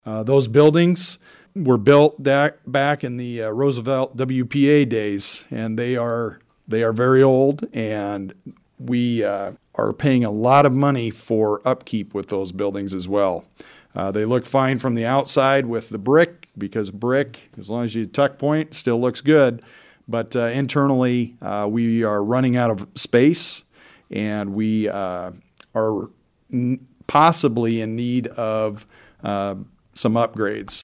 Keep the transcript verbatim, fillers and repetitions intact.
Uh, those buildings were built da- back in the uh, Roosevelt W P A days, and they are they are very old, and we uh, are paying a lot of money for upkeep with those buildings as well. Uh, they look fine from the outside with the brick, because brick, as long as you tuck point, still looks good. But uh, internally, uh, we are running out of space, and we uh, are n- possibly in need of uh, some upgrades.